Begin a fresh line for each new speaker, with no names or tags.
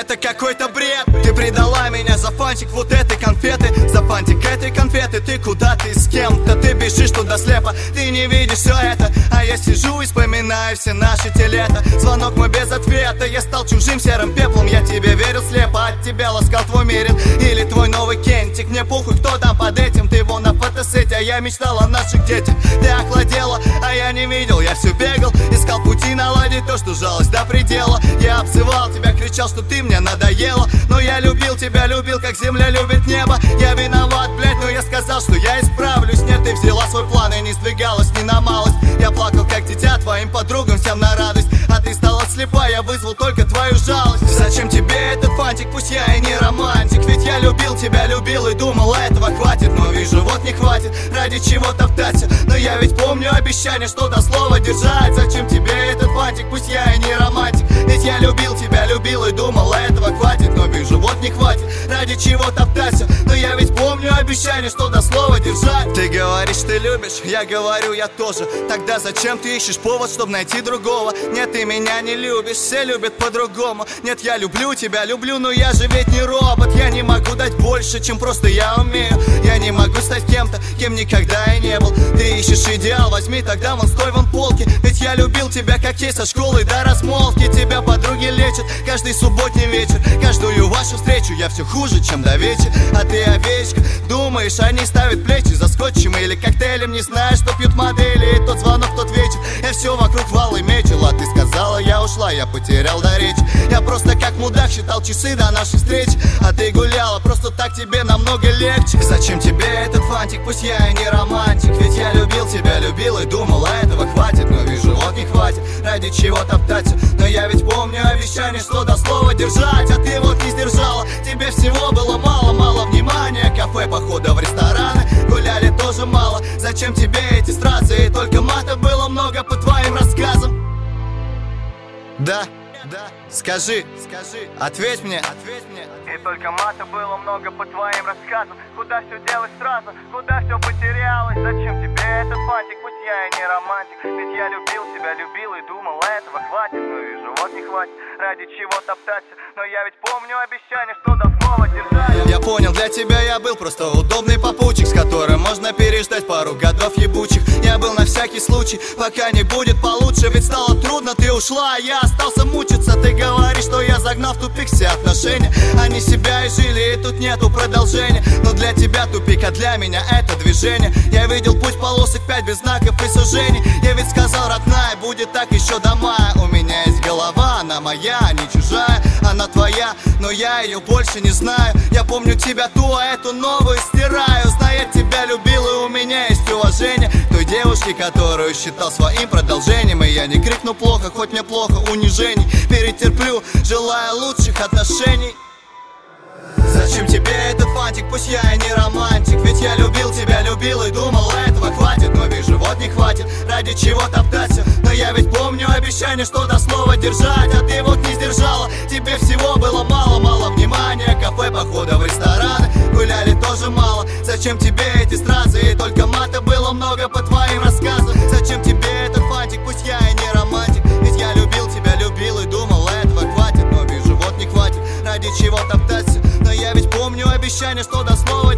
это какой-то бред. Ты предала меня за фантик вот этой конфеты, за фантик этой конфеты. Ты куда, ты с кем-то, ты бежишь туда слепо, ты не видишь все это. А я сижу и вспоминаю все наши те лета. Звонок мой без ответа, я стал чужим серым пеплом. Я тебе верил слепо, от тебя ласкал твой Мерин или твой новый кентик. Мне похуй, кто там под этим, ты вон на фотосете. А я мечтал о наших детях, ты охладела, а я не видел. Я все бегал, искал пути наладить то, что жалость до предела. Я обзывал тебя, кричал, что ты мне надоела. Но я любил тебя, любил, как земля любит небо. Я виноват, блять, но я сказал, что я исправлюсь. Нет, ты взяла свой план и не сдвигалась ни на малость. Я плакал, как дитя, твоим подругам всем на радость. А ты стала слепа, я вызвал только твою жалость. Зачем тебе этот фантик, пусть я и не романтик? Ведь я любил тебя, любил и думал, этого хватит. Но вижу, вот не хватит, ради чего топтаться. Но я ведь помню обещание, что до слова держать. Зачем тебе этот фантик, пусть я и не романтик? Ведь я любил тебя, любил и думал, этого хватит. Но вижу, вот не хватит, ради чего топтаться. Но я ведь помню обещание, что до слова держать. Ты говоришь, ты любишь, я говорю, я тоже. Тогда зачем ты ищешь повод, чтобы найти другого? Нет, ты меня не любишь, все любят по-другому. Нет, я люблю тебя, люблю, но я же ведь не робот. Я не могу дать больше, чем просто я умею. Я не могу стать кем-то, кем никогда и не был. Ты ищешь идеал, возьми тогда вон с той вон полки. Ведь я любил тебя, как есть, со школы до размолвки. Тебя подруги лечат каждый субботний вечер. Каждую вашу встречу я все хуже, чем до вечера. А ты овечка, думаешь, они ставят плечи за скотчем или коктейлем. Не знаешь, что пьют модели. И тот звонок, тот вечер, я все вокруг валы мечил. А ты сказала, я ушла, я потерял до речи. Я просто как мудак считал часы до нашей встречи. А ты гуляла, просто так тебе намного легче. Зачем тебе этот фантик, пусть я и не романтик? Ведь я любил тебя, любил и думал, а этого хватит. Но вижу, вот не хватит, ради чего топтаться. Но я ведь помню обещание, что до слова держать. А ты вот не сдержала, тебе всего было мало. Мало внимания, кафе, похода в рестораны. Гуляли тоже мало, зачем тебе эти стразы? И только мата было много по твоим рассказам. Да, скажи, ответь мне.
И только мата было много по твоим рассказам. Куда все делось сразу, куда все потерялось? Зачем тебе этот фантик, пусть я и не романтик? Ведь я любил тебя, любил и думал, этого хватит. Но вижу, вот не хватит, ради чего топтаться. Но я ведь помню обещание, что до слова держать.
Я понял, для тебя я был просто удобный попутчик, с которым можно переждать пару годов ебучих. Я был на всякий случай, пока не будет получше. Ведь стало трудно, ты ушла, а я остался мучиться. Ты говоришь, что я загнал в тупик все отношения. Они себя и жили, и тут нету продолжения. Но для тебя тупик, а для меня это движение. Я видел путь полосок 5 без знаков и сужений. Я ведь сказал, родная, будет так еще до мая. У меня есть голова, она моя, не чужая. Она твоя, но я ее больше не знаю. Я помню тебя ту, а эту новую стираю. Зная, тебя любил, и у меня есть уважение к той девушке, которую считал своим продолжением. И я не крикну плохо, хоть мне плохо, унижений перетерплю, желая лучших отношений. Зачем тебе этот фантик, пусть я и не романтик? Ведь я любил тебя, любил и думал, этого хватит. Но вижу, вот не хватит, ради чего топтаться. Но я ведь помню обещание, что до слова держать. А ты вот не сдержала, тебе всего было мало. Мало внимания, кафе, похода в рестораны. Гуляли тоже мало, зачем тебе эти стразы? И только мата было много по твоим рассказам. Зачем тебе этот фантик, пусть я и не романтик? Ведь я любил тебя, любил и думал, этого хватит. Но вижу, вот не хватит, ради чего топтаться. Но я ведь помню обещание, что до слова